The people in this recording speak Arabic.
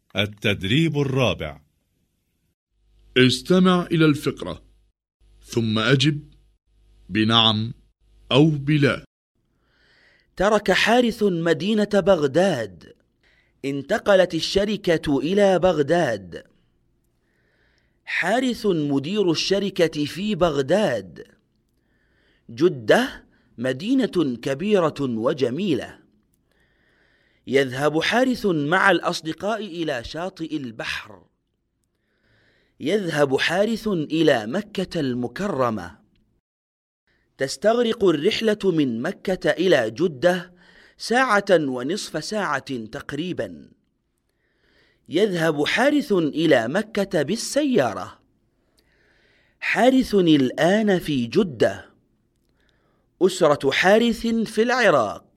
التدريب الرابع. استمع إلى الفقرة ثم أجب بنعم أو بلا. ترك حارث مدينة بغداد. انتقلت الشركة إلى بغداد. حارث مدير الشركة في بغداد. جدة مدينة كبيرة وجميلة. يذهب حارث مع الأصدقاء إلى شاطئ البحر. يذهب حارث إلى مكة المكرمة. تستغرق الرحلة من مكة إلى جدة 1.5 ساعة تقريبا. يذهب حارث إلى مكة بالسيارة. حارث الآن في جدة. أسرة حارث في العراق.